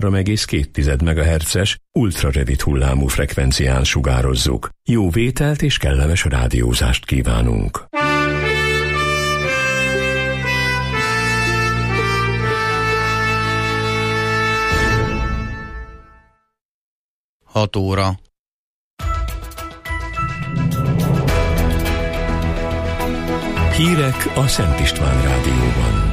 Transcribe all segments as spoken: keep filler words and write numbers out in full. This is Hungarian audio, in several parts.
három egész két megahertzes ultrarövid hullámú frekvencián sugározzuk. Jó vételt és kellemes rádiózást kívánunk. hat óra. Hírek a Szent István Rádióban.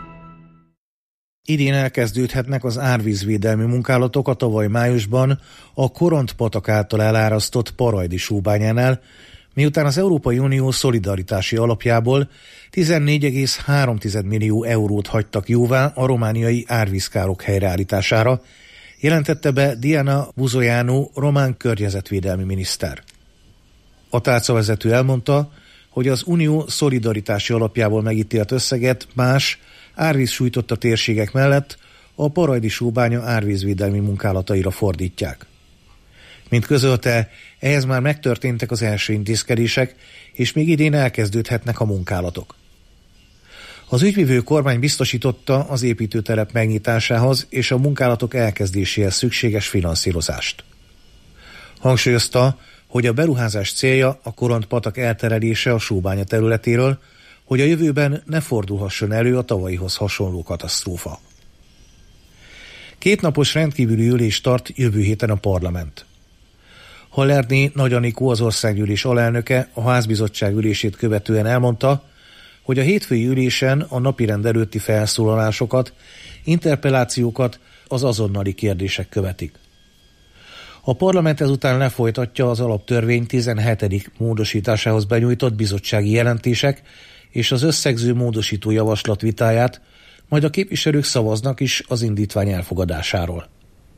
Idén elkezdődhetnek az árvízvédelmi munkálatok a tavaly májusban a Koront-patak által elárasztott Parajdi sóbányánál, miután az Európai Unió szolidaritási alapjából tizennégy egész három millió eurót hagytak jóvá a romániai árvízkárok helyreállítására, jelentette be Diana Buzoianu román környezetvédelmi miniszter. A tárcavezető elmondta, hogy az Unió szolidaritási alapjából megítélt összeget más árvíz sújtotta térségek mellett a Parajdi sóbánya árvízvédelmi munkálataira fordítják. Mint közölte, ehhez már megtörténtek az első intézkedések, és még idén elkezdődhetnek a munkálatok. Az ügyvivő kormány biztosította az építőtelep megnyitásához és a munkálatok elkezdéséhez szükséges finanszírozást. Hangsúlyozta, hogy a beruházás célja a Koront-patak elterelése a sóbánya területéről, hogy a jövőben ne fordulhasson elő a tavalyihoz hasonló katasztrófa. Kétnapos rendkívüli ülést tart jövő héten a parlament. Hallerné Nagy Anikó, az országgyűlés alelnöke a házbizottság ülését követően elmondta, hogy a hétfői ülésen a napirend előtti felszólalásokat, interpellációkat az azonnali kérdések követik. A parlament ezután lefolytatja az alaptörvény tizenhetedik módosításához benyújtott bizottsági jelentések és az összegző módosító javaslat vitáját, majd a képviselők szavaznak is az indítvány elfogadásáról.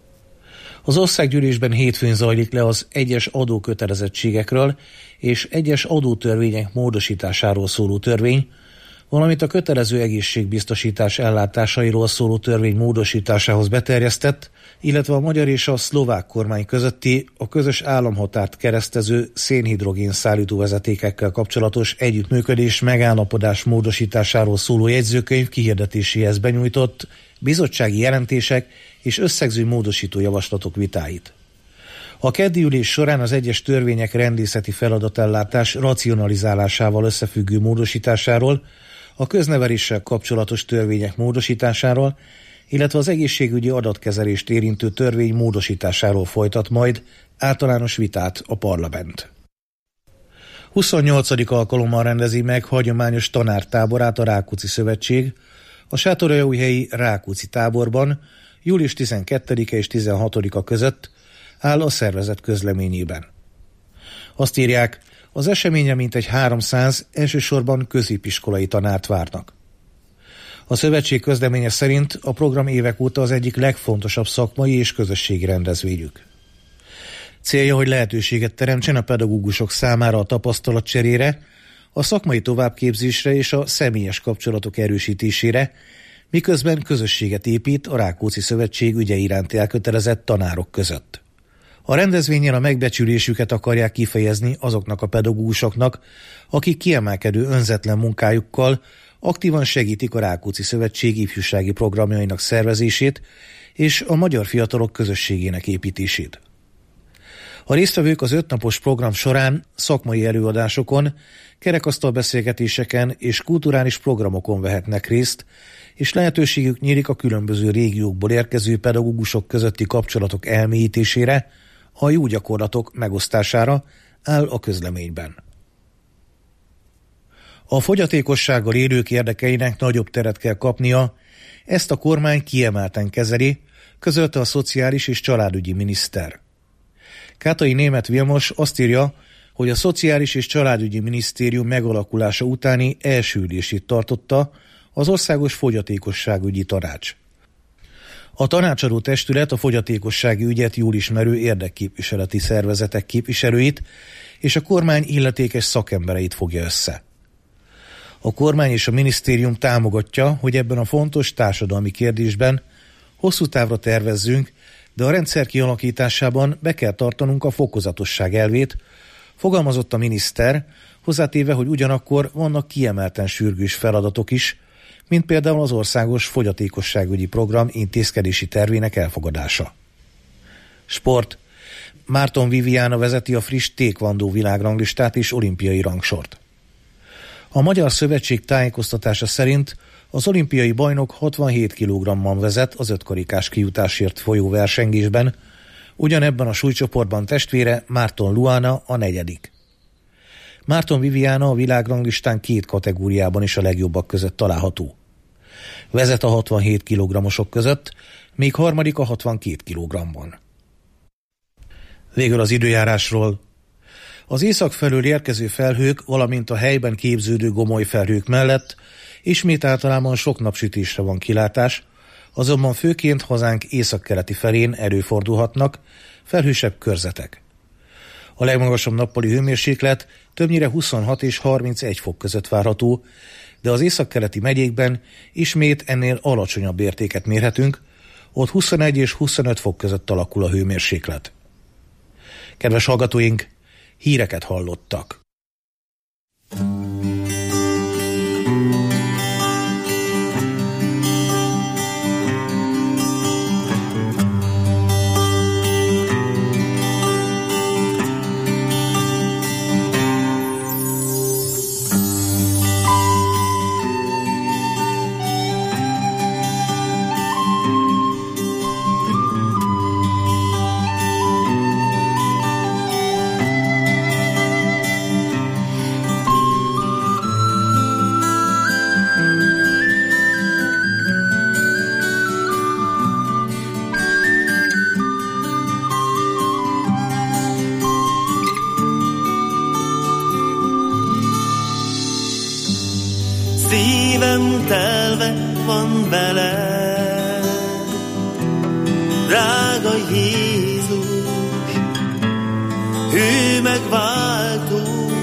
Az országgyűlésben hétfőn zajlik le az egyes adókötelezettségekről és egyes adótörvények módosításáról szóló törvény, valamint a kötelező egészségbiztosítás ellátásairól szóló törvény módosításához beterjesztett, illetve a magyar és a szlovák kormány közötti a közös államhatárt keresztező szénhidrogén szállító vezetékekkel kapcsolatos együttműködés megállapodás módosításáról szóló jegyzőkönyv kihirdetéséhez benyújtott bizottsági jelentések és összegző módosító javaslatok vitáit. A keddi ülés során az egyes törvények rendészeti feladatellátás racionalizálásával összefüggő módosításáról, a közneveléssel kapcsolatos törvények módosításáról, illetve az egészségügyi adatkezelést érintő törvény módosításáról folytat majd általános vitát a parlament. huszonnyolcadik alkalommal rendezi meg hagyományos tanártáborát a Rákóczi Szövetség a Sátoraljaújhelyi Rákóczi táborban július tizenkettedike és tizenhatodika között, áll a szervezet közleményében. Azt írják, az eseményre mintegy háromszáz, elsősorban középiskolai tanárt várnak. A szövetség közleménye szerint a program évek óta az egyik legfontosabb szakmai és közösségi rendezvényük. Célja, hogy lehetőséget teremtsen a pedagógusok számára a tapasztalatcserére, a szakmai továbbképzésre és a személyes kapcsolatok erősítésére, miközben közösséget épít a Rákóczi Szövetség ügye iránti elkötelezett tanárok között. A rendezvényen a megbecsülésüket akarják kifejezni azoknak a pedagógusoknak, akik kiemelkedő önzetlen munkájukkal aktívan segítik a Rákóczi Szövetség ifjúsági programjainak szervezését és a magyar fiatalok közösségének építését. A résztvevők az ötnapos program során szakmai előadásokon, kerekasztal beszélgetéseken és kulturális programokon vehetnek részt, és lehetőségük nyílik a különböző régiókból érkező pedagógusok közötti kapcsolatok elmélyítésére, a jó gyakorlatok megosztására, áll a közleményben. A fogyatékossággal élők érdekeinek nagyobb teret kell kapnia, ezt a kormány kiemelten kezeli, közölte a Szociális és Családügyi miniszter. Kátai Németh Vilmos azt írja, hogy a Szociális és Családügyi Minisztérium megalakulása utáni első ülését tartotta az Országos Fogyatékosságügyi Tanács. A tanácsadó testület a fogyatékossági ügyet jól ismerő érdekképviseleti szervezetek képviselőit és a kormány illetékes szakembereit fogja össze. A kormány és a minisztérium támogatja, hogy ebben a fontos társadalmi kérdésben hosszú távra tervezzünk, de a rendszer kialakításában be kell tartanunk a fokozatosság elvét, fogalmazott a miniszter, hozzátéve, hogy ugyanakkor vannak kiemelten sürgős feladatok is, mint például az Országos Fogyatékosságügyi Program intézkedési tervének elfogadása. Sport. Márton Viviana vezeti a friss taekwondo világranglistát és olimpiai rangsort. A Magyar Szövetség tájékoztatása szerint az olimpiai bajnok hatvanhét kilogramban vezet az ötkarikás kijutásért folyó versengésben, ugyanebben a súlycsoportban testvére Márton Luana a negyedik. Márton Viviana a világranglistán két kategóriában is a legjobbak között található. Vezet a hatvanhét kilogrammosok között, még harmadik a hatvankét kilogramban. Végül az időjárásról. Az észak felől érkező felhők, valamint a helyben képződő gomoly felhők mellett ismét általában sok napsütésre van kilátás, azonban főként hazánk északkeleti felén előfordulhatnak felhősebb körzetek. A legmagasabb nappali hőmérséklet többnyire huszonhat és harmincegy fok között várható, de az északkeleti megyékben ismét ennél alacsonyabb értéket mérhetünk, ott huszonegy és huszonöt fok között alakul a hőmérséklet. Kedves hallgatóink, híreket hallottak. Szívem telve van vele, drága Jézus, hű megváltó.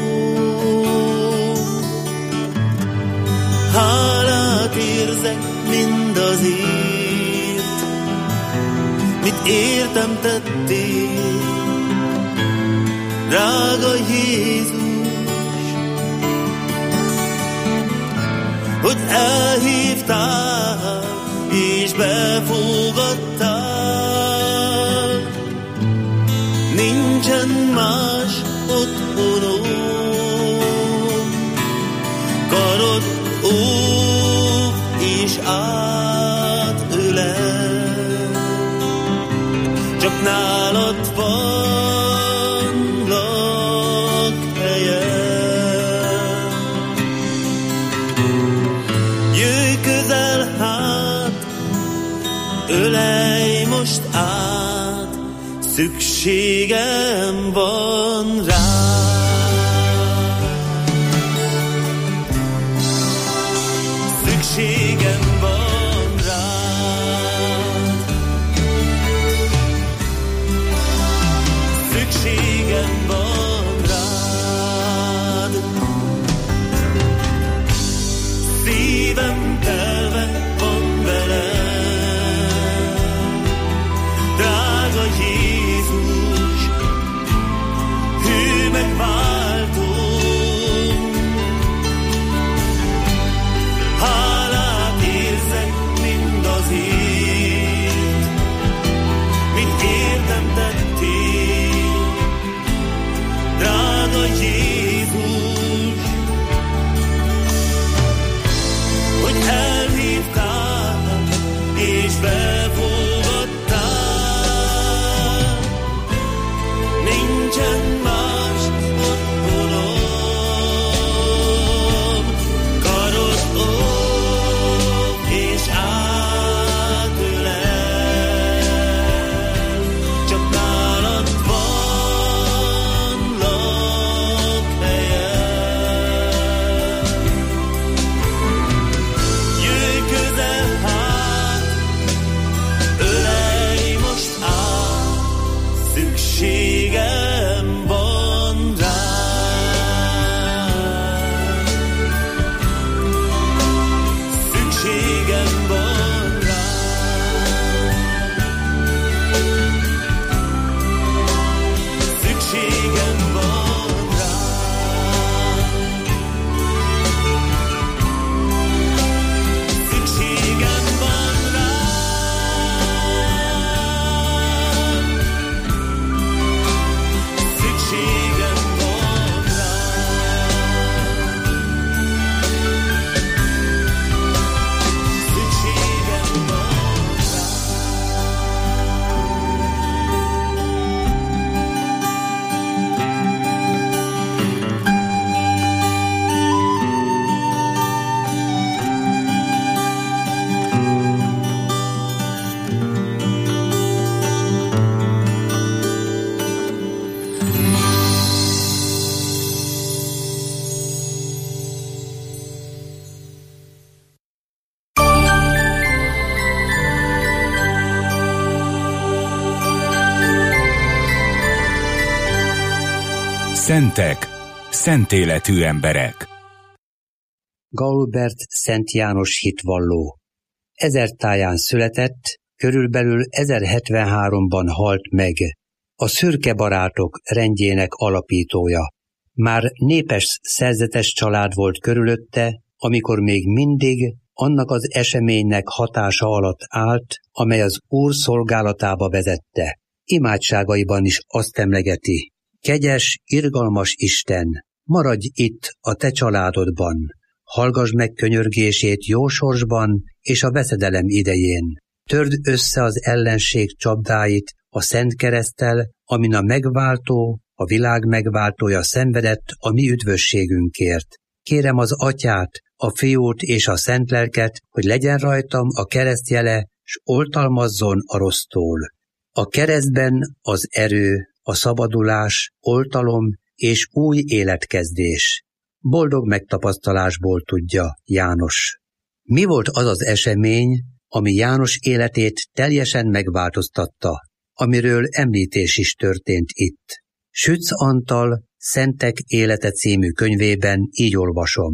Hálát érzek mindazért, mit értem tettél, drága Jézus, hogy elhívtál és befogadtál. Nincsen más otthonom, karod óv és átölel, csak nálad van lakhelye. Ölelj most át, szükségem van rád. Szükségem van rád. Szükségem van rád. Szívem telve van veled, Jézus, hű megváltó. Szentek, szent életű emberek. Gaulbert Szent János hitvalló. Ezertáján született, körülbelül ezerhetvenháromban halt meg. A szürke barátok rendjének alapítója. Már népes szerzetes család volt körülötte, amikor még mindig annak az eseménynek hatása alatt állt, amely az Úr szolgálatába vezette. Imádságaiban is azt emlegeti: kegyes, irgalmas Isten, maradj itt a te családodban, hallgass meg könyörgését jó sorsban és a veszedelem idején. Törd össze az ellenség csapdáit a szent kereszttel, amin a megváltó, a világ megváltója szenvedett a mi üdvösségünkért. Kérem az Atyát, a Fiút és a Szent Lelket, hogy legyen rajtam a keresztjele, s oltalmazzon a rossztól. A keresztben az erő, a szabadulás, oltalom és új életkezdés. Boldog megtapasztalásból tudja János. Mi volt az az esemény, ami János életét teljesen megváltoztatta, amiről említés is történt itt? Sütz Antal Szentek élete című könyvében így olvasom.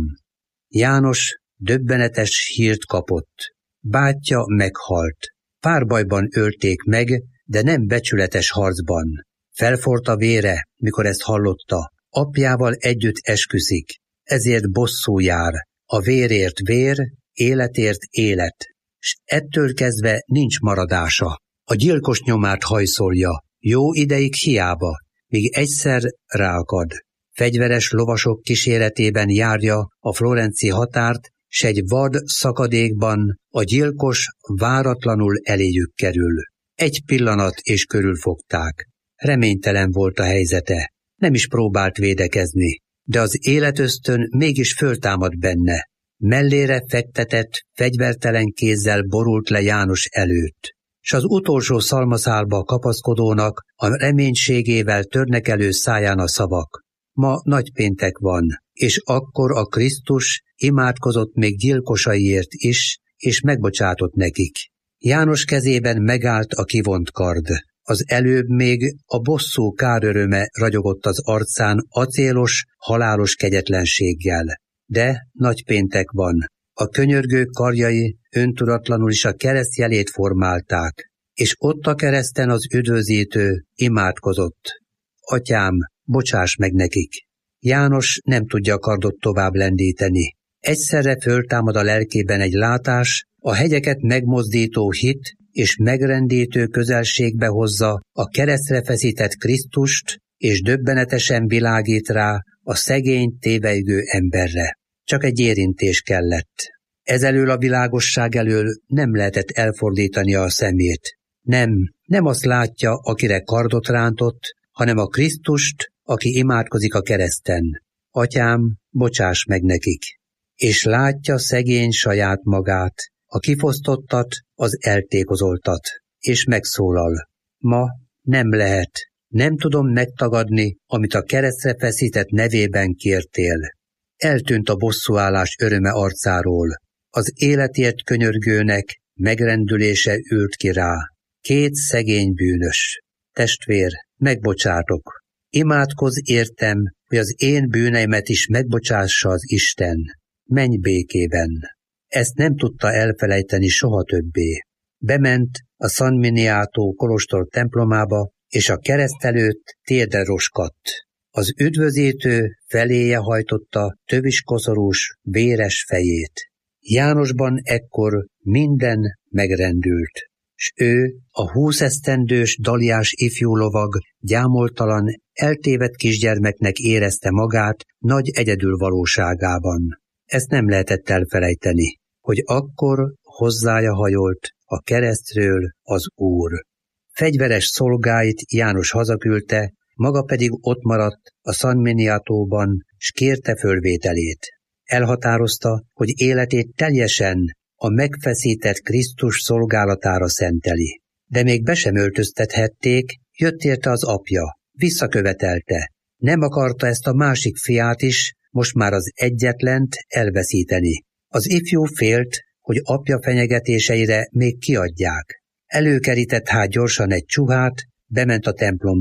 János döbbenetes hírt kapott. Bátyja meghalt. Párbajban ölték meg, de nem becsületes harcban. Felforrt a vére, mikor ezt hallotta. Apjával együtt esküszik, ezért bosszú jár. A vérért vér, életért élet, s ettől kezdve nincs maradása. A gyilkos nyomát hajszolja, jó ideig hiába, míg egyszer ráakad. Fegyveres lovasok kíséretében járja a florenci határt, s egy vad szakadékban a gyilkos váratlanul eléjük kerül. Egy pillanat és körülfogták. Reménytelen volt a helyzete, nem is próbált védekezni, de az életösztön mégis föltámad benne. Mellére fektetett, fegyvertelen kézzel borult le János előtt, s az utolsó szalmaszálba kapaszkodónak a reménységével törnek elő száján a szavak. Ma nagypéntek van, és akkor a Krisztus imádkozott még gyilkosaiért is, és megbocsátott nekik. János kezében megállt a kivont kard. Az előbb még a bosszú káröröme ragyogott az arcán acélos, halálos kegyetlenséggel. De nagypéntek van. A könyörgő karjai öntudatlanul is a kereszt jelét formálták, és ott a kereszten az üdvözítő imádkozott. Atyám, bocsáss meg nekik! János nem tudja a kardot tovább lendíteni. Egyszerre föltámad a lelkében egy látás, a hegyeket megmozdító hit és megrendítő közelségbe hozza a keresztre feszített Krisztust, és döbbenetesen világít rá a szegény, tévejgő emberre. Csak egy érintés kellett. Ezelől a világosság elől nem lehetett elfordítania a szemét. Nem, nem azt látja, akire kardot rántott, hanem a Krisztust, aki imádkozik a kereszten. Atyám, bocsáss meg nekik! És látja szegény saját magát, a kifosztottat, az eltékozoltat, és megszólal. Ma nem lehet, nem tudom megtagadni, amit a keresztre feszített nevében kértél. Eltűnt a bosszúállás öröme arcáról. Az életért könyörgőnek megrendülése ült ki rá. Két szegény bűnös. Testvér, megbocsátok. Imádkozz értem, hogy az én bűneimet is megbocsássa az Isten. Menj békében. Ezt nem tudta elfelejteni soha többé. Bement a San Miniato kolostor templomába, és a kereszt előtt térdre roskadt. Az üdvözítő feléje hajtotta tövis koszorús, véres fejét. Jánosban ekkor minden megrendült, s ő, a húszesztendős daliás ifjú lovag gyámoltalan, eltévedt kisgyermeknek érezte magát nagy egyedülvalóságában. Ezt nem lehetett elfelejteni, hogy akkor hozzája hajolt a keresztről az Úr. Fegyveres szolgáit János hazaküldte, maga pedig ott maradt a San Miniatóban, s kérte fölvételét. Elhatározta, hogy életét teljesen a megfeszített Krisztus szolgálatára szenteli. De még be sem öltöztethették, jött érte az apja, visszakövetelte. Nem akarta ezt a másik fiát is, most már az egyetlent elveszíteni. Az ifjú félt, hogy apja fenyegetéseire még kiadják. Előkerített hát gyorsan egy csuhát, bement a templomba.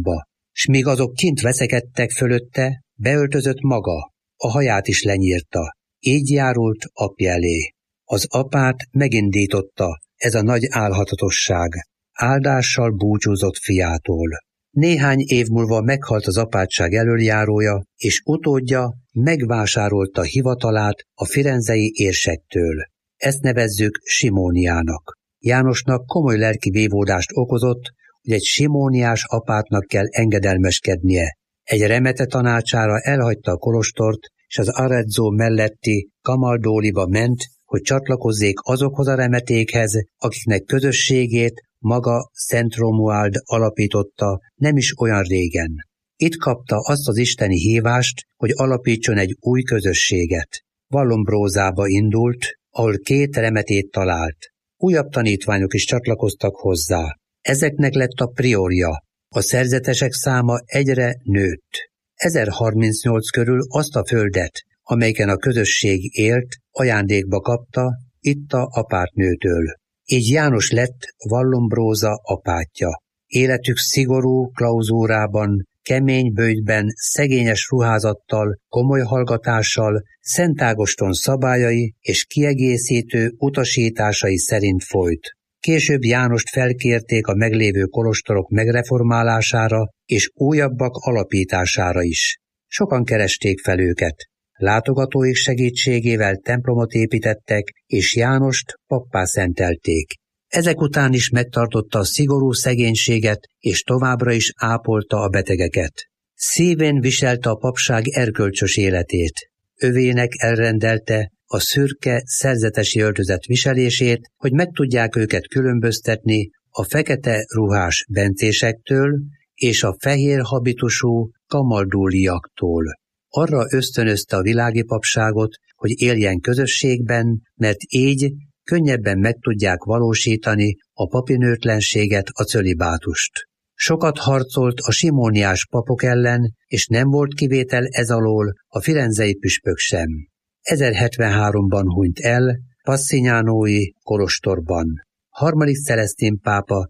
s míg azok kint veszekedtek fölötte, beöltözött maga, a haját is lenyírta. Így járult apja elé. Az apát megindította ez a nagy álhatatosság. Áldással búcsúzott fiától. Néhány év múlva meghalt az apátság elöljárója, és utódja megvásárolta hivatalát a firenzei érsektől. Ezt nevezzük simóniának. Jánosnak komoly lelki vívódást okozott, hogy egy simóniás apátnak kell engedelmeskednie. Egy remete tanácsára elhagyta a kolostort, és az Arezzo melletti Camaldoliba ment, hogy csatlakozzék azokhoz a remetékhez, akiknek közösségét maga Szent Romuald alapította nem is olyan régen. Itt kapta azt az isteni hívást, hogy alapítson egy új közösséget. Vallombrózába indult, ahol két remetét talált. Újabb tanítványok is csatlakoztak hozzá. Ezeknek lett a priorja. A szerzetesek száma egyre nőtt. ezerharmincnyolc körül azt a földet, amelyiken a közösség élt, ajándékba kapta, itta apátnőtől. Így János lett Vallombróza apátja. Életük szigorú klauzúrában, kemény böjtben, szegényes ruházattal, komoly hallgatással, Szent Ágoston szabályai és kiegészítő utasításai szerint folyt. Később Jánost felkérték a meglévő kolostorok megreformálására és újabbak alapítására is. Sokan keresték fel őket. Látogatóik segítségével templomot építettek, és Jánost pappá szentelték. Ezek után is megtartotta a szigorú szegénységet, és továbbra is ápolta a betegeket. Szívén viselte a papság erkölcsös életét. Övének elrendelte a szürke szerzetesi öltözet viselését, hogy meg tudják őket különböztetni a fekete ruhás bencésektől és a fehér habitusú kamaldóliaktól. Arra ösztönözte a világi papságot, hogy éljen közösségben, mert így könnyebben meg tudják valósítani a papinőtlenséget, a cölibátust. Sokat harcolt a simóniás papok ellen, és nem volt kivétel ez alól a firenzei püspök sem. ezerhetvenháromban hunyt el Passignanói kolostorban. Harmadik Celesztin pápa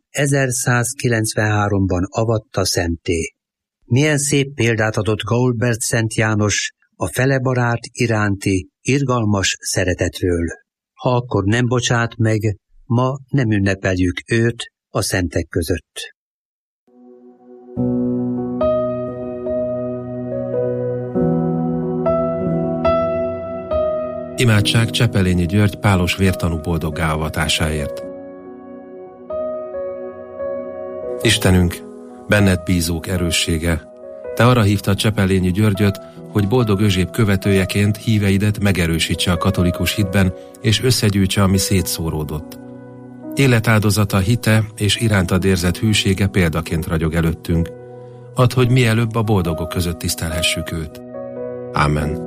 ezerszázkilencvenháromban avatta szentté. Milyen szép példát adott Gaulbert Szent János a felebarát iránti irgalmas szeretetről. Ha akkor nem bocsát meg, ma nem ünnepeljük őt a szentek között. Imádság Csepelényi György pálos vértanú boldoggá avatásáért. Istenünk, benned bízók erőssége, te arra hívtad Csepelényi Györgyöt, hogy boldog Özséb követőjeként híveidet megerősítse a katolikus hitben, és összegyűjtse, ami szétszóródott. Életáldozata, hite és irántad érzett hűsége példaként ragyog előttünk. Add, hogy mielőbb a boldogok között tisztelhessük őt. Ámen.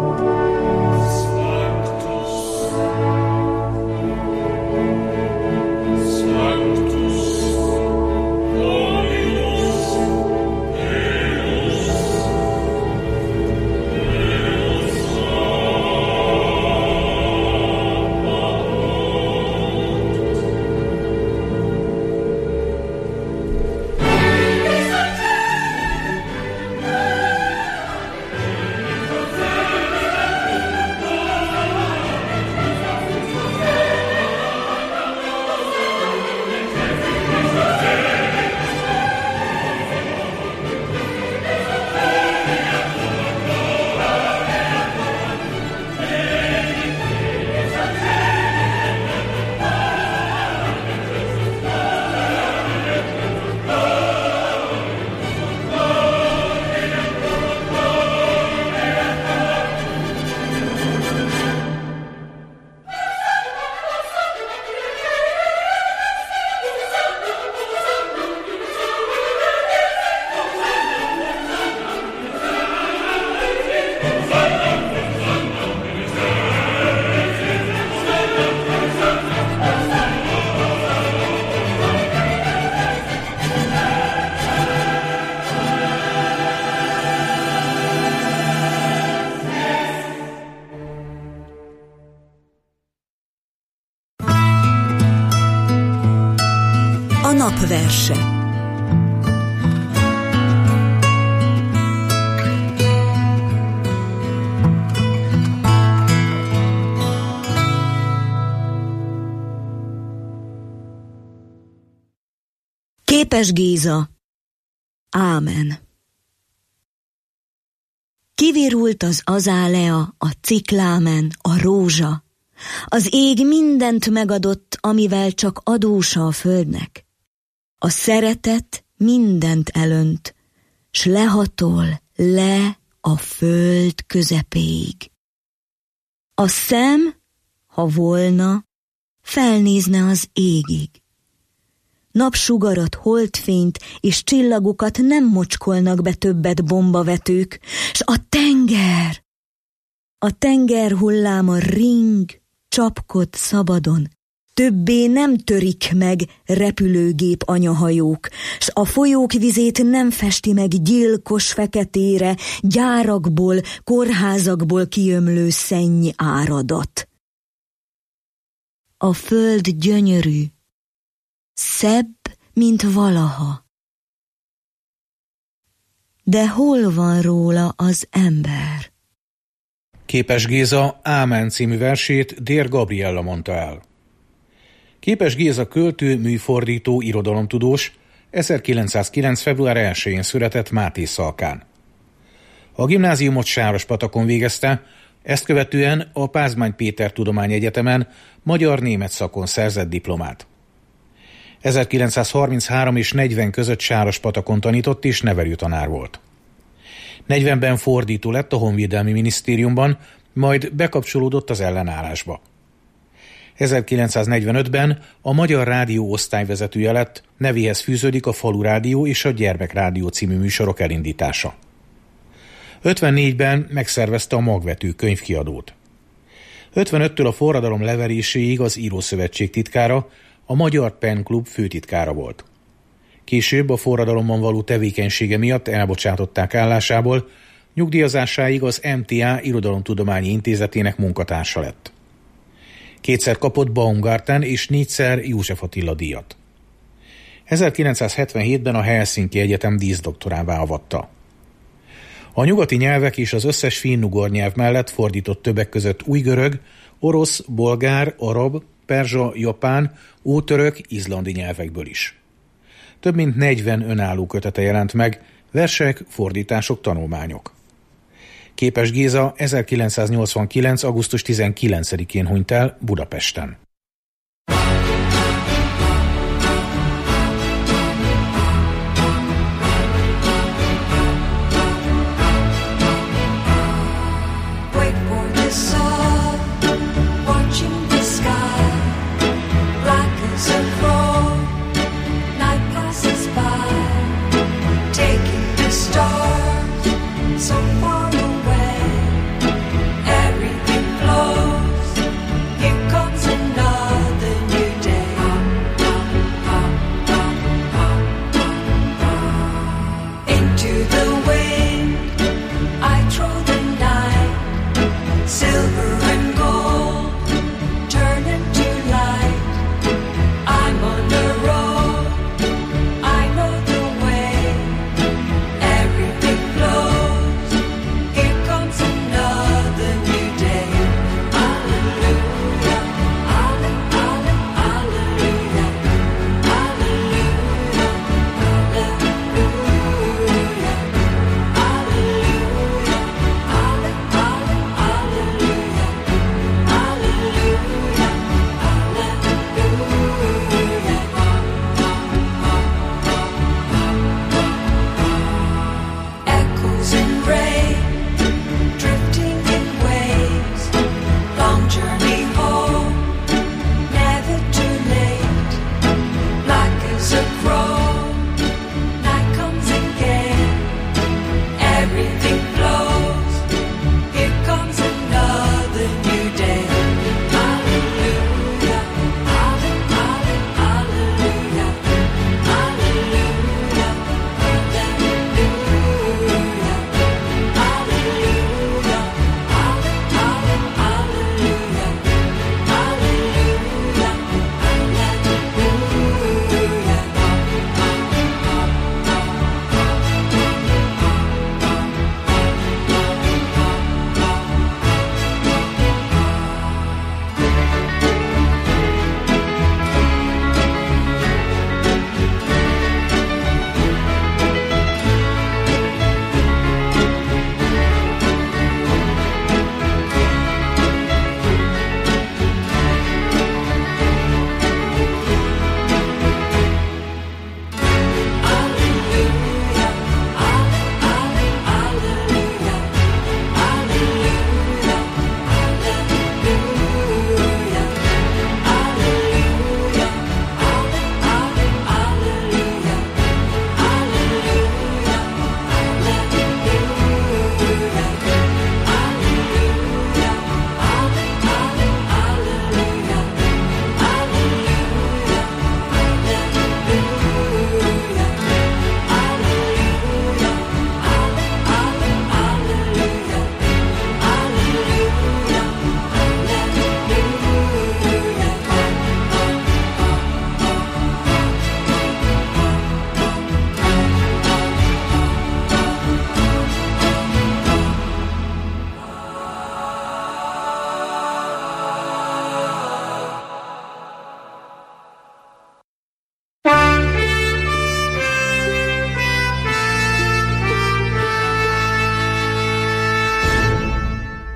Napverse. Képes Géza. Ámen. Kivirult az azálea, a ciklámen, a rózsa. Az ég mindent megadott, amivel csak adósa a földnek. A szeretet mindent elönt, s lehatol le a föld közepéig. A szem, ha volna, felnézne az égig. Napsugarat, holdfényt és csillagokat nem mocskolnak be többet bombavetők, s a tenger, a tenger hulláma ring, csapkod szabadon, többé nem törik meg repülőgép anyahajók, s a folyók vizét nem festi meg gyilkos feketére, gyárakból, kórházakból kiömlő szenny áradat. A föld gyönyörű, szebb, mint valaha. De hol van róla az ember? Képes Géza Ámen című versét Dér Gabriella mondta el. Képes Géza költő, műfordító, irodalomtudós, ezerkilencszázkilenc. február elsején született Mátészalkán. A gimnáziumot Sárospatakon végezte, ezt követően a Pázmány Péter Tudományegyetemen magyar-német szakon szerzett diplomát. ezerkilencszázharminchárom és negyven között Sárospatakon tanított és nevelőtanár volt. negyvenben fordító lett a Honvédelmi Minisztériumban, majd bekapcsolódott az ellenállásba. ezerkilencszáznegyvenötben a Magyar Rádió osztályvezetője lett, nevéhez fűződik a Falu Rádió és a Gyermekrádió című műsorok elindítása. ötvennégyben megszervezte a Magvető könyvkiadót. ötvenöttől a forradalom leveréséig az Írószövetség titkára, a Magyar Pen Klub főtitkára volt. Később a forradalomban való tevékenysége miatt elbocsátották állásából, nyugdíjazásáig az em té á Irodalomtudományi Intézetének munkatársa lett. Kétszer kapott Baumgarten és négyszer József Attila díjat. ezerkilencszázhetvenhétben a Helsinki Egyetem díszdoktorává avatta. A nyugati nyelvek és az összes finn-ugor nyelv mellett fordított többek között újgörög, orosz, bolgár, arab, perzsa, japán, ótörök, izlandi nyelvekből is. Több mint negyven önálló kötete jelent meg, versek, fordítások, tanulmányok. Képes Géza ezerkilencszáznyolcvankilenc. augusztus tizenkilencedikén hunyt el Budapesten. Taking the stars so far away.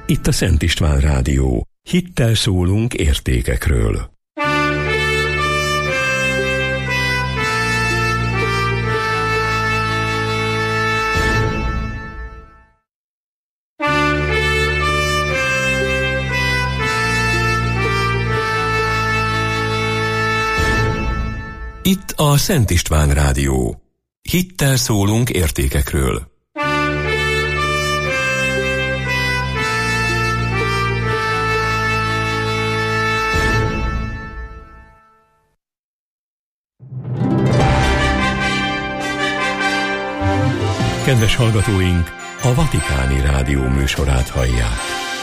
Itt a Szent István Rádió. Hittel szólunk értékekről. Itt a Szent István Rádió. Hittel szólunk értékekről. Kedves hallgatóink, a Vatikáni Rádió műsorát hallják.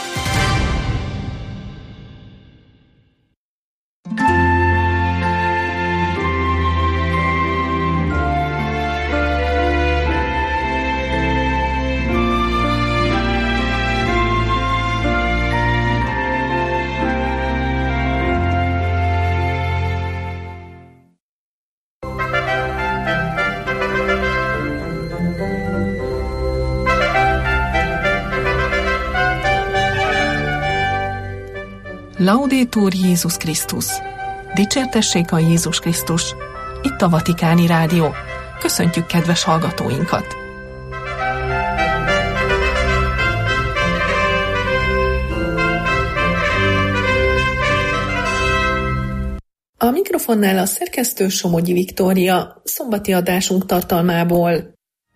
Laudetur Jézus Krisztus! Dicsértessék a Jézus Krisztus! Itt a Vatikáni Rádió. Köszöntjük kedves hallgatóinkat! A mikrofonnál a szerkesztő Somogyi Viktória, szombati adásunk tartalmából.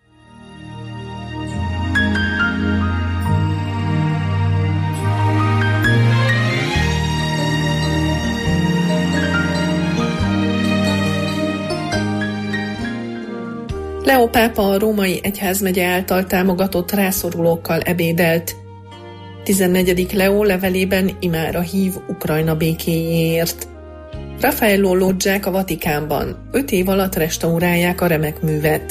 Leó pápa a római egyházmegye által támogatott rászorulókkal ebédelt. tizennegyedik Leó levelében imára hív Ukrajna békéjéért. Raffaello loggiák a Vatikánban. Öt év alatt restaurálják a remek művet.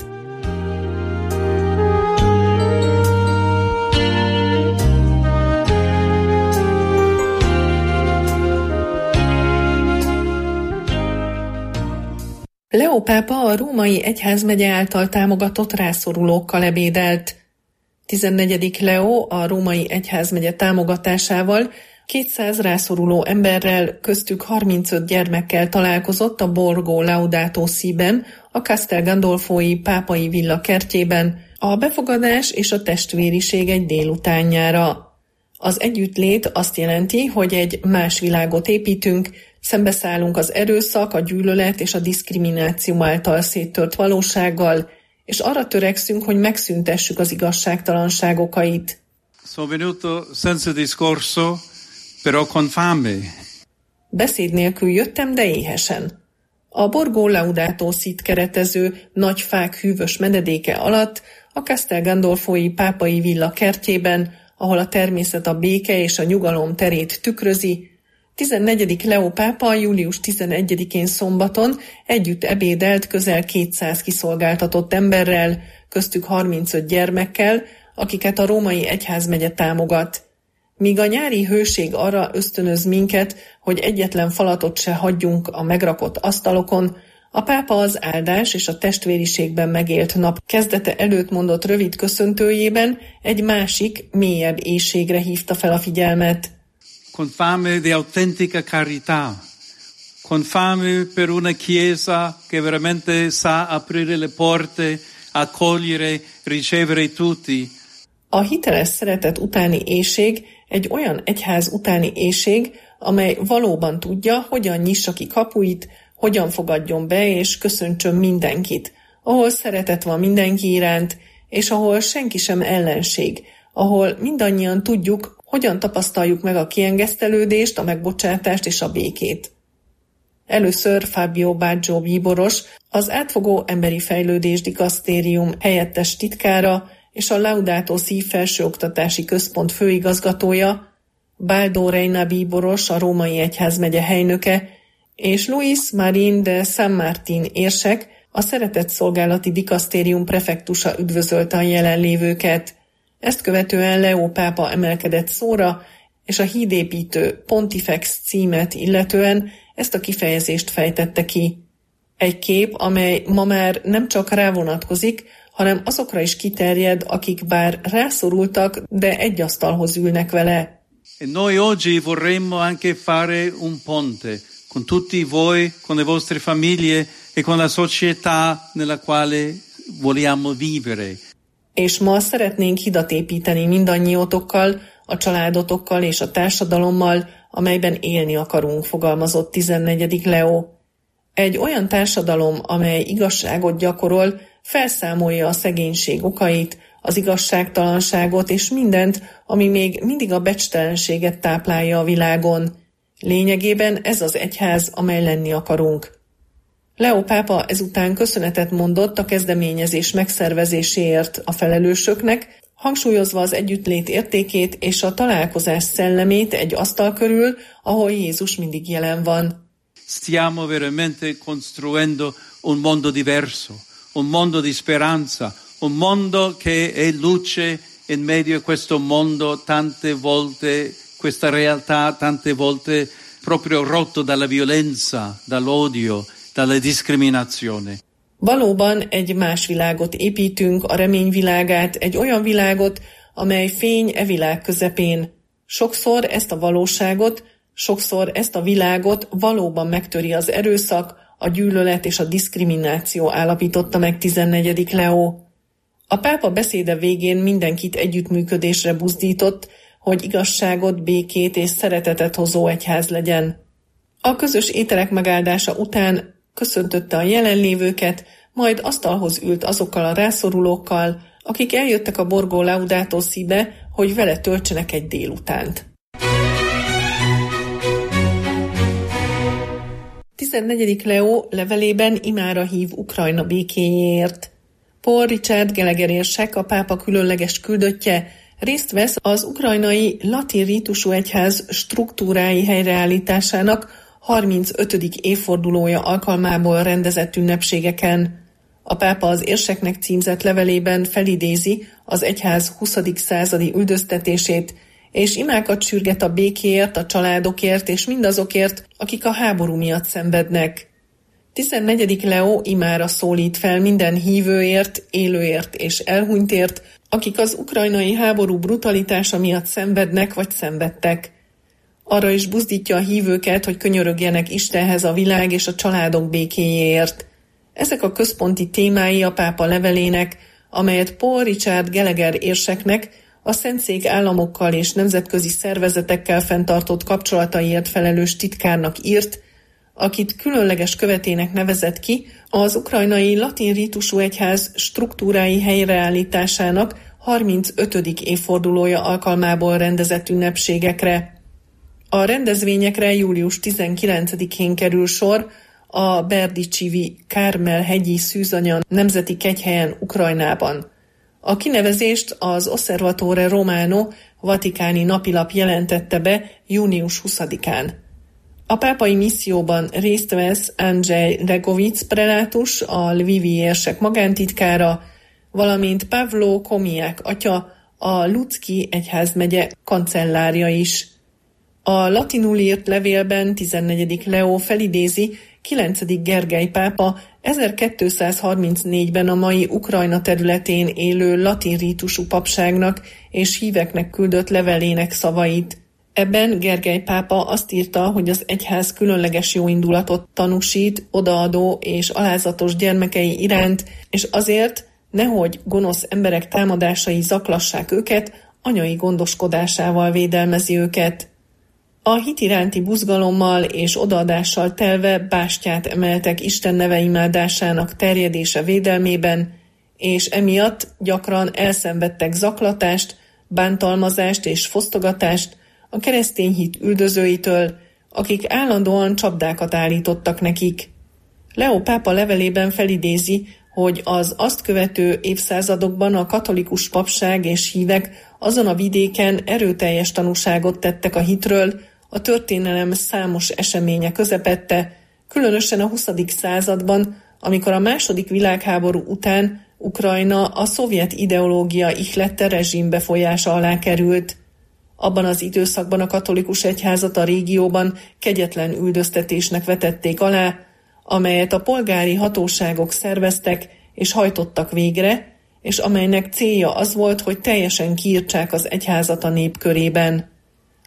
Leó pápa a római egyházmegye által támogatott rászorulókkal ebédelt. tizennegyedik Leó a római egyházmegye támogatásával kétszáz rászoruló emberrel, köztük harmincöt gyermekkel találkozott a Borgo Laudato Si-ben, a Castel Gandolfoi pápai villa kertjében, a befogadás és a testvériség egy délutánjára. Az együttlét azt jelenti, hogy egy más világot építünk, szembeszállunk az erőszak, a gyűlölet és a diszkrimináció által széttört valósággal, és arra törekszünk, hogy megszüntessük az igazságtalanságok okait. Sono venuto senza discorso, però con fame. Beszéd nélkül jöttem, de éhesen. A Borgo Laudato Si-t keretező nagy fák hűvös menedéke alatt, a Castel Gandolfoi pápai villa kertjében, ahol a természet a béke és a nyugalom terét tükrözi, tizennegyedik Leó pápa július tizenegyedikén szombaton együtt ebédelt közel kétszáz kiszolgáltatott emberrel, köztük harmincöt gyermekkel, akiket a római egyházmegye támogat. Míg a nyári hőség arra ösztönöz minket, hogy egyetlen falatot se hagyjunk a megrakott asztalokon, a pápa az áldás és a testvériségben megélt nap kezdete előtt mondott rövid köszöntőjében egy másik, mélyebb éhségre hívta fel a figyelmet. Con fame di autentica carità, con fame per una chiesa che veramente sa aprire le porte, accogliere, ricevere tutti. A hiteles szeretet utáni éhség egy olyan egyház utáni éhség, amely valóban tudja, hogyan nyissa ki kapuit, hogyan fogadjon be és köszöntsön mindenkit, ahol szeretet van mindenki iránt, és ahol senki sem ellenség, ahol mindannyian tudjuk, hogyan tapasztaljuk meg a kiengesztelődést, a megbocsátást és a békét. Először Fabio Baggio bíboros, az átfogó emberi fejlődés dikasztérium helyettes titkára és a Laudato Si felsőoktatási központ főigazgatója, Baldo Reina bíboros, a római egyházmegye helynöke, és Luis Marín de San Martín érsek, a szeretetszolgálati dikasztérium prefektusa üdvözölte a jelenlévőket. Ezt követően Leó pápa emelkedett szóra, és a hídépítő Pontifex címet illetően ezt a kifejezést fejtette ki. Egy kép, amely ma már nem csak rá vonatkozik, hanem azokra is kiterjed, akik bár rászorultak, de egy asztalhoz ülnek vele. E noi oggi vorremmo anche fare un ponte con tutti voi, con le vostre famiglie e con la società nella quale vogliamo vivere. És ma szeretnénk hidat építeni mindannyiótokkal, a családotokkal és a társadalommal, amelyben élni akarunk, fogalmazott tizennegyedik Leó. Egy olyan társadalom, amely igazságot gyakorol, felszámolja a szegénység okait, az igazságtalanságot és mindent, ami még mindig a becstelenséget táplálja a világon. Lényegében ez az egyház, amely lenni akarunk. Leó pápa ezután köszönetet mondott a kezdeményezés megszervezéséért a felelősöknek, hangsúlyozva az együttlét értékét és a találkozás szellemét egy asztal körül, ahol Jézus mindig jelen van. Stiamo veramente costruendo un mondo diverso, un mondo di speranza, un mondo che è luce in medio a questo mondo tante volte, questa realtà tante volte proprio rotto dalla violenza, dall'odio, dalla discriminazione. Valóban egy más világot építünk, a remény világát, egy olyan világot, amely fény e világ közepén. Sokszor ezt a valóságot, sokszor ezt a világot valóban megtöri az erőszak, a gyűlölet és a diszkrimináció, állapította meg tizennegyedik Leó. A pápa beszéde végén mindenkit együttműködésre buzdított, hogy igazságot, békét és szeretetet hozó egyház legyen. A közös ételek megáldása után köszöntötte a jelenlévőket, majd asztalhoz ült azokkal a rászorulókkal, akik eljöttek a Borgo Laudato Si-be, hogy vele töltsenek egy délutánt. tizennegyedik Leó levelében imára hív Ukrajna békéjéért. Paul Richard Gallagher érsek, a pápa különleges küldöttje, részt vesz az ukrajnai latin rítusú egyház struktúrái helyreállításának harmincötödik évfordulója alkalmából rendezett ünnepségeken. A pápa az érseknek címzett levelében felidézi az egyház huszadik századi üldöztetését, és imákat sürget a békéért, a családokért és mindazokért, akik a háború miatt szenvednek. tizennegyedik Leó imára szólít fel minden hívőért, élőért és elhunytért, akik az ukrajnai háború brutalitása miatt szenvednek vagy szenvedtek. Arra is buzdítja a hívőket, hogy könyörögjenek Istenhez a világ és a családok békéjéért. Ezek a központi témái a pápa levelének, amelyet Paul Richard Gallagher érseknek, a Szentszék államokkal és nemzetközi szervezetekkel fenntartott kapcsolataiért felelős titkárnak írt, akit különleges követének nevezett ki az ukrajnai latin rítusú egyház struktúrái helyreállításának harmincötödik évfordulója alkalmából rendezett ünnepségekre. A rendezvényekre július tizenkilencedikén kerül sor a Berdicsivi Kármel-hegyi Szűzanya nemzeti kegyhelyen Ukrajnában. A kinevezést az Osservatore Romano vatikáni napilap jelentette be június huszadikán. A pápai misszióban részt vesz Andrzej Legovic prelátus, a lvivi érsek magántitkára, valamint Pavlo Komiák atya, a Lucki egyházmegye kancellárja is. A latinul írt levélben tizennegyedik Leó felidézi kilencedik Gergely pápa ezerkétszázharmincnégyben a mai Ukrajna területén élő latin rítusú papságnak és híveknek küldött levelének szavait. Ebben Gergely pápa azt írta, hogy az egyház különleges jóindulatot tanúsít odaadó és alázatos gyermekei iránt, és azért, nehogy gonosz emberek támadásai zaklassák őket, anyai gondoskodásával védelmezi őket. A hit iránti buzgalommal és odaadással telve bástyát emeltek Isten neve imádásának terjedése védelmében, és emiatt gyakran elszenvedtek zaklatást, bántalmazást és fosztogatást a keresztény hit üldözőitől, akik állandóan csapdákat állítottak nekik. Leó pápa levelében felidézi, hogy az azt követő évszázadokban a katolikus papság és hívek azon a vidéken erőteljes tanúságot tettek a hitről, a történelem számos eseménye közepette, különösen a huszadik században, amikor a második világháború után Ukrajna a szovjet ideológia ihlette rezsim befolyása alá került. Abban az időszakban a katolikus egyházat a régióban kegyetlen üldöztetésnek vetették alá, amelyet a polgári hatóságok szerveztek és hajtottak végre, és amelynek célja az volt, hogy teljesen kiirtsák az egyházat a nép körében.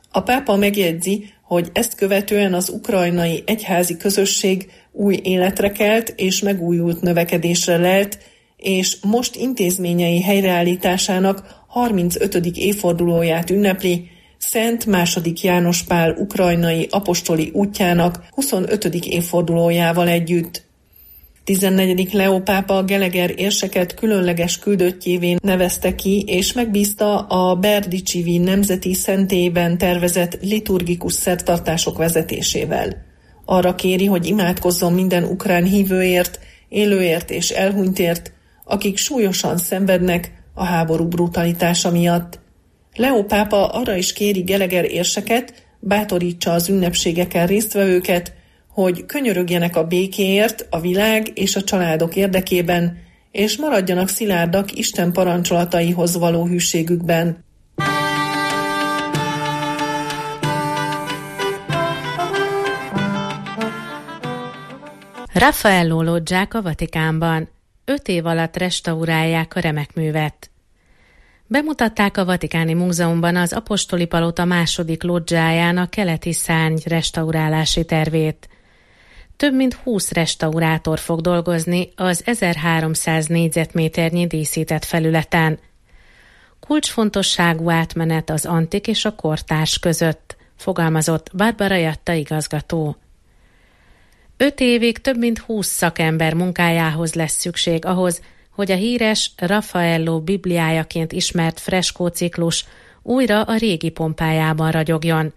A pápa megjegyzi, hogy ezt követően az ukrajnai egyházi közösség új életre kelt és megújult növekedésre lelt, és most intézményei helyreállításának harmincötödik évfordulóját ünnepli, Szent második János Pál ukrajnai apostoli útjának huszonötödik évfordulójával együtt. tizennegyedik Leó pápa Geleger érseket különleges küldöttjévé nevezte ki, és megbízta a Berdicsivi Nemzeti Szentélyben tervezett liturgikus szertartások vezetésével. Arra kéri, hogy imádkozzon minden ukrán hívőért, élőért és elhunytért, akik súlyosan szenvednek a háború brutalitása miatt. Leó pápa arra is kéri Geleger érseket, bátorítsa az ünnepségeken résztvevőket, hogy könyörögjenek a békéért, a világ és a családok érdekében, és maradjanak szilárdak Isten parancsolataihoz való hűségükben. Raffaello loggiák a Vatikánban. Öt év alatt restaurálják a remek művet. Bemutatták a Vatikáni Múzeumban az Apostoli Palota második loggiájának keleti szárny restaurálási tervét. Több mint húsz restaurátor fog dolgozni az ezerháromszáz négyzetméternyi díszített felületen. Kulcsfontosságú átmenet az antik és a kortárs között, fogalmazott Barbara Jatta igazgató. Öt évig több mint húsz szakember munkájához lesz szükség ahhoz, hogy a híres Raffaello bibliájaként ismert freskóciklus újra a régi pompájában ragyogjon.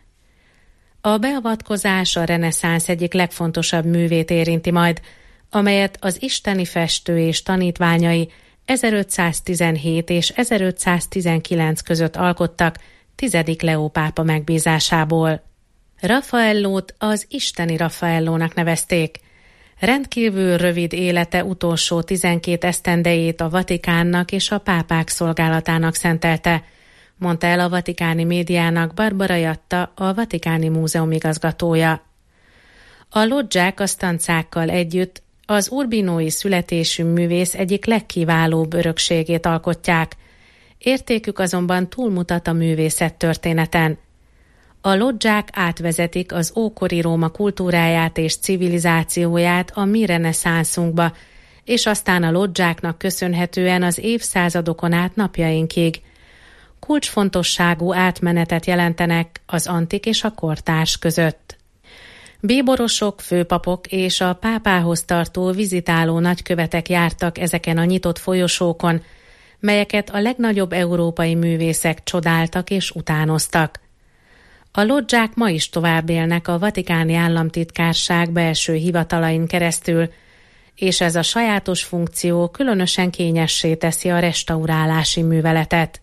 A beavatkozás a reneszánsz egyik legfontosabb művét érinti majd, amelyet az isteni festő és tanítványai ezerötszáztizenhét és ezerötszáztizenkilenc között alkottak tizedik Leó pápa megbízásából. Raffaellót az isteni Raffaellónak nevezték. Rendkívül rövid élete utolsó tizenkét esztendejét a Vatikánnak és a pápák szolgálatának szentelte, mondta el a vatikáni médiának Barbara Jatta, a Vatikáni Múzeum igazgatója. A loggiák a stancákkal együtt az urbinói születésű művész egyik legkiválóbb örökségét alkotják. Értékük azonban túlmutat a művészet történeten. A loggiák átvezetik az ókori Róma kultúráját és civilizációját a mi reneszánszunkba, és aztán a loggiáknak köszönhetően az évszázadokon át napjainkig. Kulcsfontosságú átmenetet jelentenek az antik és a kortárs között. Bíborosok, főpapok és a pápához tartó vizitáló nagykövetek jártak ezeken a nyitott folyosókon, melyeket a legnagyobb európai művészek csodáltak és utánoztak. A loggiák ma is tovább élnek a Vatikáni Államtitkárság belső hivatalain keresztül, és ez a sajátos funkció különösen kényessé teszi a restaurálási műveletet.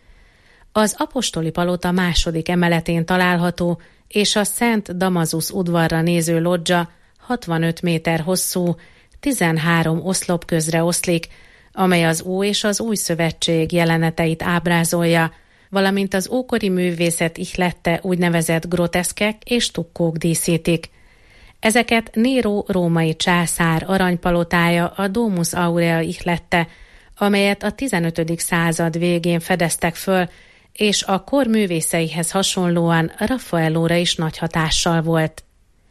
Az Apostoli Palota második emeletén található és a Szent Damasus udvarra néző loggia hatvanöt méter hosszú, tizenhárom oszlop közre oszlik, amely az Ó és az Új Szövetség jeleneteit ábrázolja, valamint az ókori művészet ihlette úgynevezett groteszkek és tukkók díszítik. Ezeket Néró római császár aranypalotája, a Domus Aurea ihlette, amelyet a tizenötödik század végén fedeztek föl, és a kor művészeihez hasonlóan Raffaellóra is nagy hatással volt.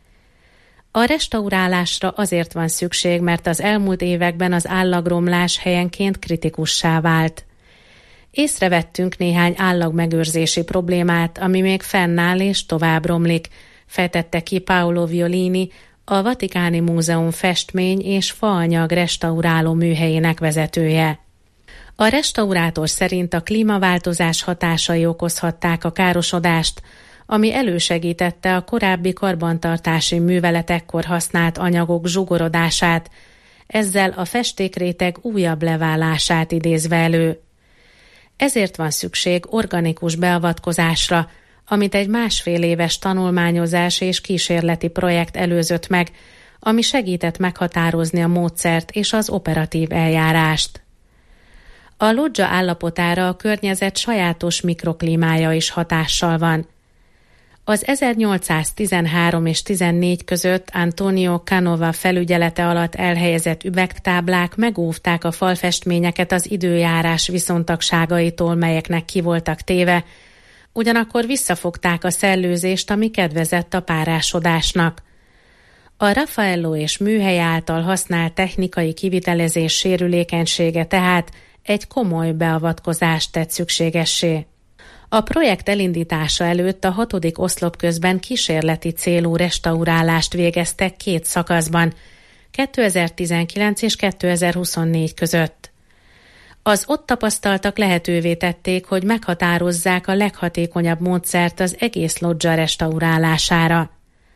A restaurálásra azért van szükség, mert az elmúlt években az állagromlás helyenként kritikussá vált. Észrevettünk néhány állagmegőrzési problémát, ami még fennáll és tovább romlik, fejtette ki Paolo Violini, a Vatikáni Múzeum festmény és faanyag restauráló műhelyének vezetője. A restaurátor szerint a klímaváltozás hatásai okozhatták a károsodást, ami elősegítette a korábbi karbantartási műveletekkor használt anyagok zsugorodását, ezzel a festékréteg újabb leválását idézve elő. Ezért van szükség organikus beavatkozásra, amit egy másfél éves tanulmányozás és kísérleti projekt előzött meg, ami segített meghatározni a módszert és az operatív eljárást. A loggia állapotára a környezet sajátos mikroklímája is hatással van. Az ezernyolcszáztizenhárom és tizennégy között Antonio Canova felügyelete alatt elhelyezett üvegtáblák megóvták a falfestményeket az időjárás viszontagságaitól, melyeknek ki voltak téve, ugyanakkor visszafogták a szellőzést, ami kedvezett a párásodásnak. A Raffaello és műhely által használt technikai kivitelezés sérülékenysége tehát egy komoly beavatkozást tett szükségessé. A projekt elindítása előtt a hatodik oszlop közben kísérleti célú restaurálást végeztek két szakaszban, kétezer-tizenkilenc és kétezer-huszonnégy között. Az ott tapasztaltak lehetővé tették, hogy meghatározzák a leghatékonyabb módszert az egész lodzsa restaurálására.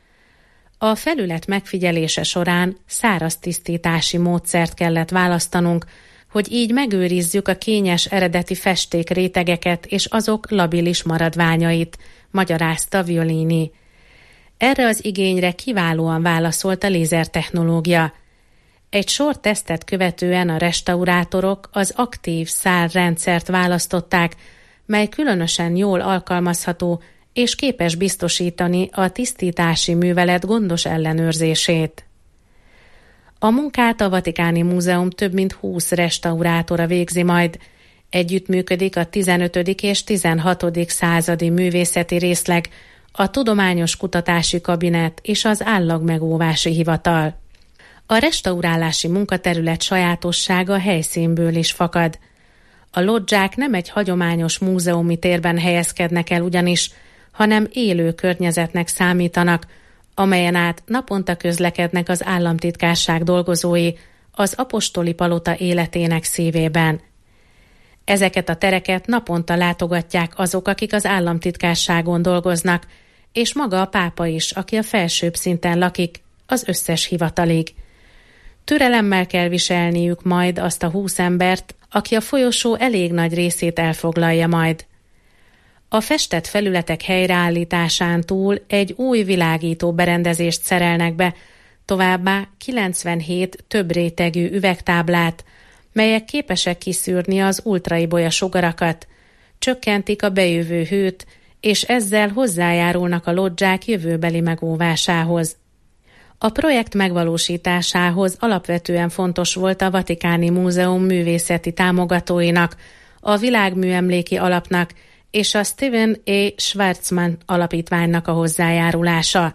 A felület megfigyelése során száraz tisztítási módszert kellett választanunk, hogy így megőrizzük a kényes eredeti festékrétegeket és azok labilis maradványait, magyarázta Violini. Erre az igényre kiválóan válaszolt a lézertechnológia. Egy sor tesztet követően a restaurátorok az aktív szálrendszert választották, mely különösen jól alkalmazható és képes biztosítani a tisztítási művelet gondos ellenőrzését. A munkát a Vatikáni Múzeum több mint húsz restaurátora végzi majd. Együttműködik a tizenötödik és tizenhatodik századi művészeti részleg, a Tudományos Kutatási Kabinet és az Állagmegóvási Hivatal. A restaurálási munkaterület sajátossága helyszínből is fakad. A lodzsák nem egy hagyományos múzeumi térben helyezkednek el ugyanis, hanem élő környezetnek számítanak, amelyen át naponta közlekednek az államtitkárság dolgozói az apostoli palota életének szívében. Ezeket a tereket naponta látogatják azok, akik az államtitkárságon dolgoznak, és maga a pápa is, aki a felsőbb szinten lakik, az összes hivatalig. Türelemmel kell viselniük majd azt a húsz embert, aki a folyosó elég nagy részét elfoglalja majd. A festett felületek helyreállításán túl egy új világító berendezést szerelnek be, továbbá kilencvenhét több rétegű üvegtáblát, melyek képesek kiszűrni az ultraibolya sugarakat, csökkentik a bejövő hőt, és ezzel hozzájárulnak a lodzsák jövőbeli megóvásához. A projekt megvalósításához alapvetően fontos volt a Vatikáni Múzeum művészeti támogatóinak, a Világműemléki Alapnak és a Stephen A. Schwarzman alapítványnak a hozzájárulása.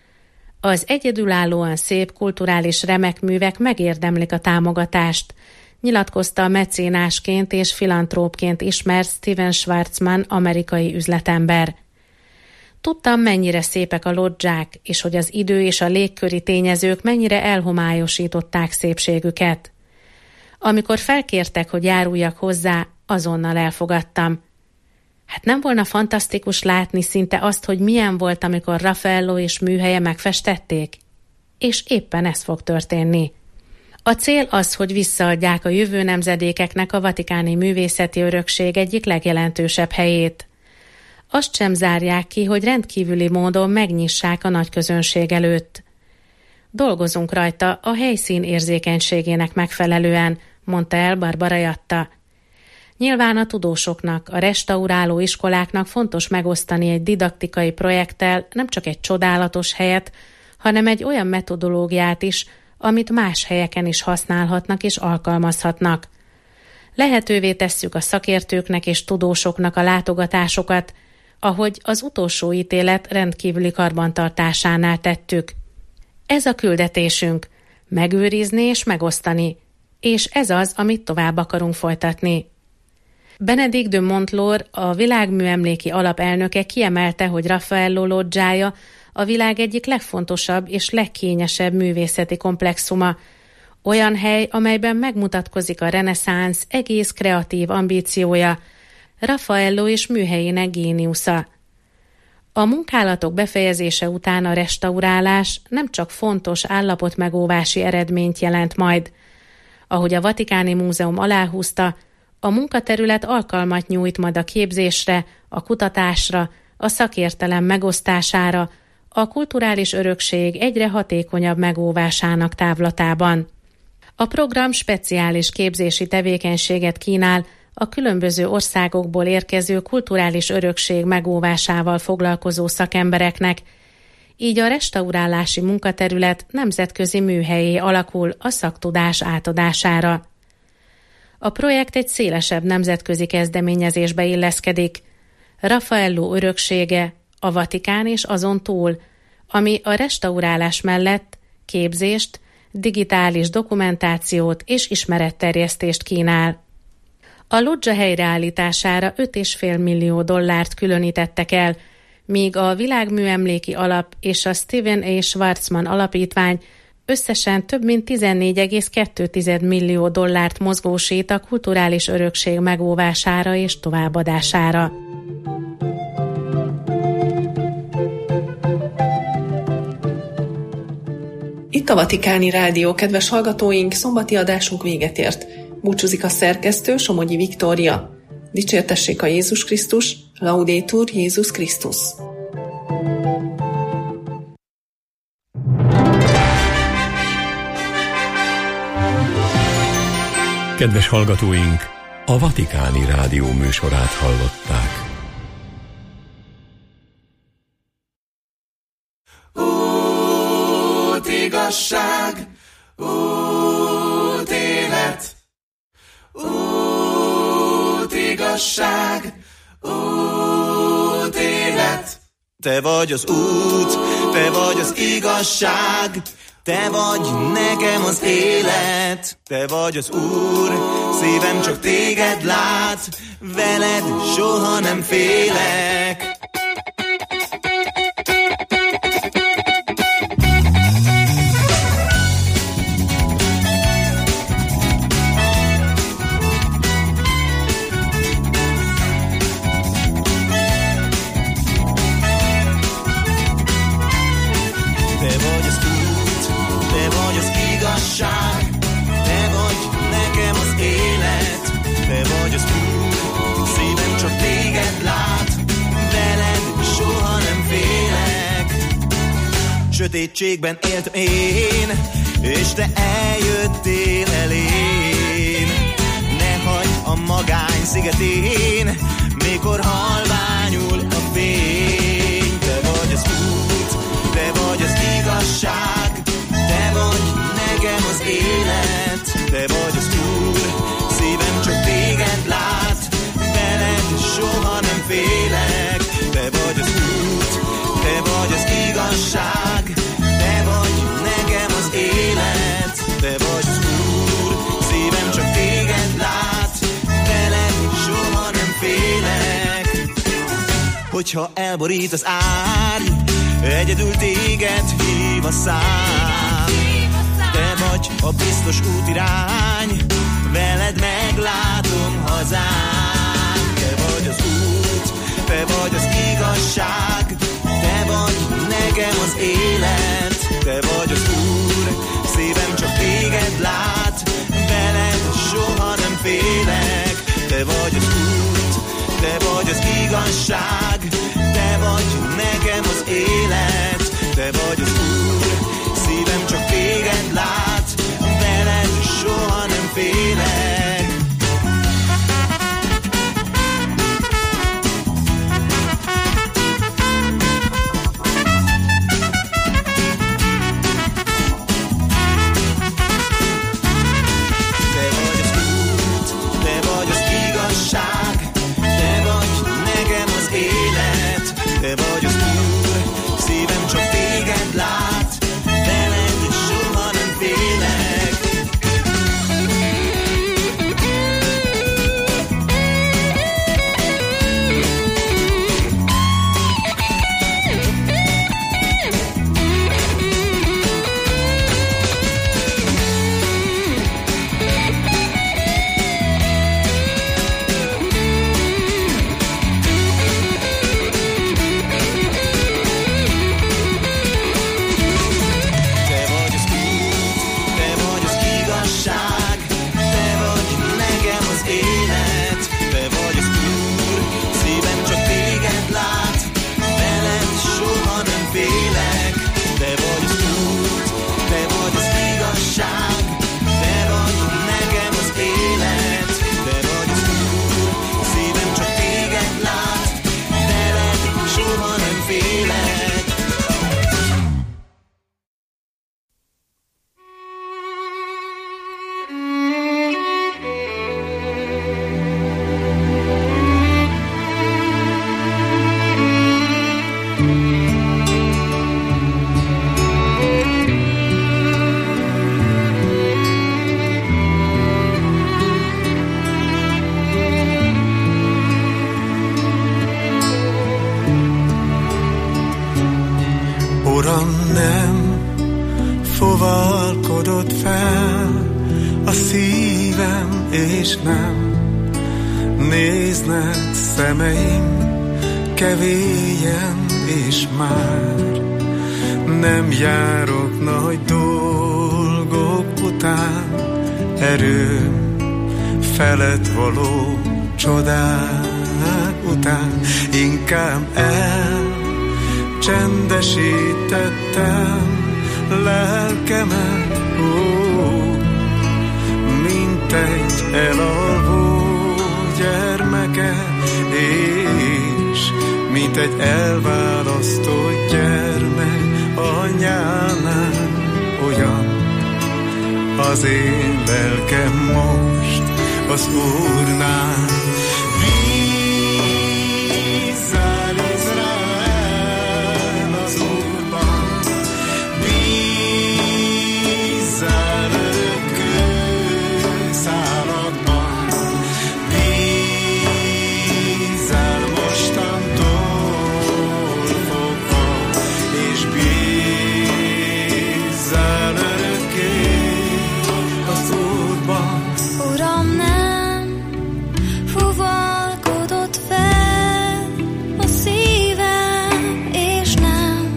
Az egyedülállóan szép kulturális remekművek megérdemlik a támogatást, nyilatkozta a mecénásként és filantrópként ismert Steven Schwarzman amerikai üzletember. Tudtam, mennyire szépek a lodzsák, és hogy az idő és a légköri tényezők mennyire elhomályosították szépségüket. Amikor felkértek, hogy járuljak hozzá, azonnal elfogadtam. Hát nem volna fantasztikus látni szinte azt, hogy milyen volt, amikor Raffaello és műhelye megfestették? És éppen ez fog történni. A cél az, hogy visszaadják a jövő nemzedékeknek a vatikáni művészeti örökség egyik legjelentősebb helyét. Azt sem zárják ki, hogy rendkívüli módon megnyissák a nagy közönség előtt. Dolgozunk rajta a helyszín érzékenységének megfelelően, mondta el Barbara Jatta. Nyilván a tudósoknak, a restauráló iskoláknak fontos megosztani egy didaktikai projekttel nem csak egy csodálatos helyet, hanem egy olyan metodológiát is, amit más helyeken is használhatnak és alkalmazhatnak. Lehetővé tesszük a szakértőknek és tudósoknak a látogatásokat, ahogy az utolsó ítélet rendkívüli karbantartásánál tettük. Ez a küldetésünk, megőrizni és megosztani, és ez az, amit tovább akarunk folytatni. Benedict de Montlor, a Világműemléki Alap elnöke kiemelte, hogy Raffaello lodzsája a világ egyik legfontosabb és legkényesebb művészeti komplexuma, olyan hely, amelyben megmutatkozik a reneszánsz egész kreatív ambíciója, Raffaello és műhelyének géniusza. A munkálatok befejezése után a restaurálás nem csak fontos állapotmegóvási eredményt jelent majd. Ahogy a Vatikáni Múzeum aláhúzta, a munkaterület alkalmat nyújt majd a képzésre, a kutatásra, a szakértelem megosztására, a kulturális örökség egyre hatékonyabb megóvásának távlatában. A program speciális képzési tevékenységet kínál a különböző országokból érkező kulturális örökség megóvásával foglalkozó szakembereknek, így a restaurálási munkaterület nemzetközi műhellyé alakul a szaktudás átadására. A projekt egy szélesebb nemzetközi kezdeményezésbe illeszkedik. Raffaello öröksége, a Vatikán és azon túl, ami a restaurálás mellett képzést, digitális dokumentációt és ismeretterjesztést kínál. A lodzsa helyreállítására öt egész öt millió dollárt különítettek el, míg a Világműemléki Alap és a Stephen A. Schwarzman Alapítvány összesen több mint tizennégy egész kettő millió dollárt mozgósít a kulturális örökség megóvására és továbbadására. Itt a Vatikáni Rádió, kedves hallgatóink, szombati adásunk véget ért. Búcsúzik a szerkesztő, Somogyi Viktória. Dicsértessék a Jézus Krisztus, Laudetur Jézus Krisztus. Kedves hallgatóink, a Vatikáni Rádió műsorát hallották. Út, igazság, út, élet, út, igazság, út, élet. Te vagy az út, te vagy az igazság, te vagy nekem az élet, te vagy az Úr, szívem csak téged lát, veled soha nem félek. Te vagy nekem az élet, te vagy az Úr, szívem csak téged lát, veled soha nem félek. Sötétségben éltem én, és te eljöttél elén. Ne hagyd a magány szigetén, mikor halványul a fény. Te vagy az út, te vagy az igazság, te vagy nekem az élet, te vagy az Úr, szívem csak téged lát, veled soha nem félek. Te vagy az út, te vagy az igazság, te vagy nekem az élet, te vagy az Úr, szívem csak téged lát, veled soha nem félek. Hogyha elborít az árny, egyedül téged hív a szám. Te vagy a biztos útirány, veled meglátom hazám. Te vagy az út, te vagy az igazság, te vagy nekem az élet, te vagy az Úr, szívem csak téged lát, veled soha nem félek. Te vagy az út, te vagy az igazság, te vagy nekem az élet, te vagy az Úr, szívem csak téged lát, veled soha nem félek. Te vagy az út, te vagy az igazság, te vagy nekem az élet, te vagy az Úr, szívem csak téged lát, veled soha nem félek. nem fuvalkodott fel a szívem, és nem néznek szemeim kevélyen, és már nem járok nagy dolgok után, erőm felett való csodák után. Inkább elcsendesítettem lelkemet, ó, mint egy elalvó gyermeket, és mint egy elválasztott gyermek anyánál. Olyan az én lelkem most az Úrnál. Bízzál Izrael az Úrban, bízzál örökkő szálakban, bízzál mostantól fogva, és bízzál örökké az Úrban. Uram, nem fuvalkodott fel a szívem, és nem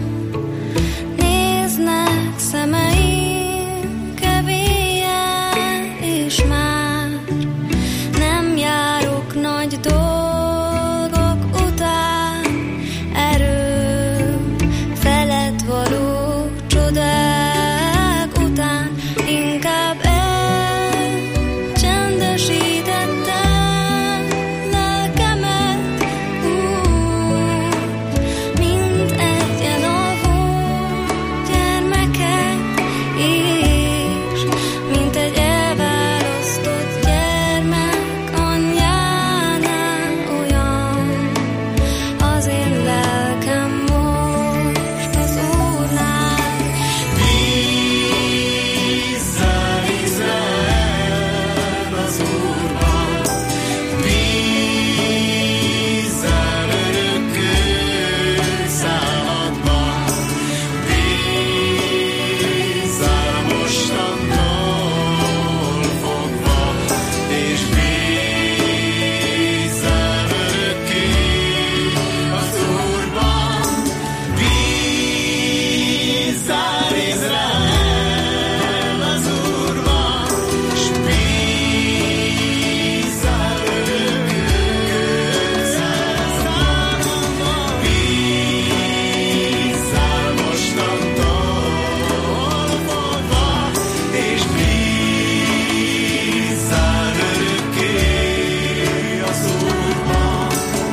néznek szemeim kevélyen, és már nem járok nagy dolgok után, erőm felett való csodák után. Inkább elcsendesítettem lelkemet, úgy, mint egy elalvó gyermeket, és mint egy elválasztott gyermek anyjánál. Olyan az én lelkem most az Úrnál. Bízzál Izrael az Úrban, bízzál örökkő szálakban, bízzál mostantól fogva, és bízzál örökké az Úrban. Bízzál Izrael az Úrban, s bízzál örökkő szálakban, bízzál mostantól fogva, és bízzál örökké az Úrban.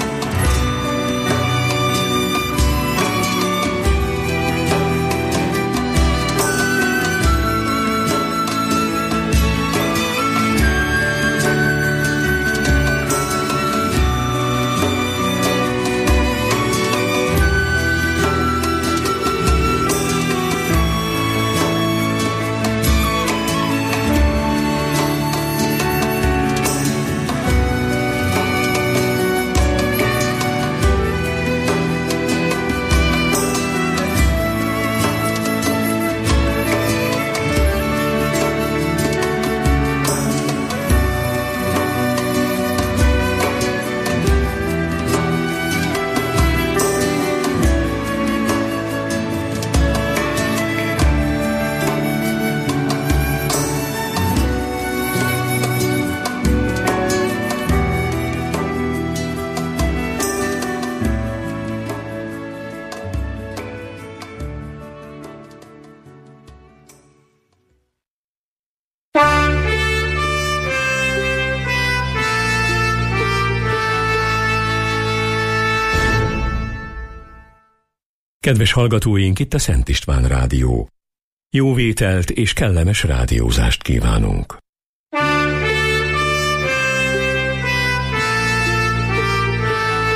Kedves hallgatóink, itt a Szent István Rádió. Jó vételt és kellemes rádiózást kívánunk.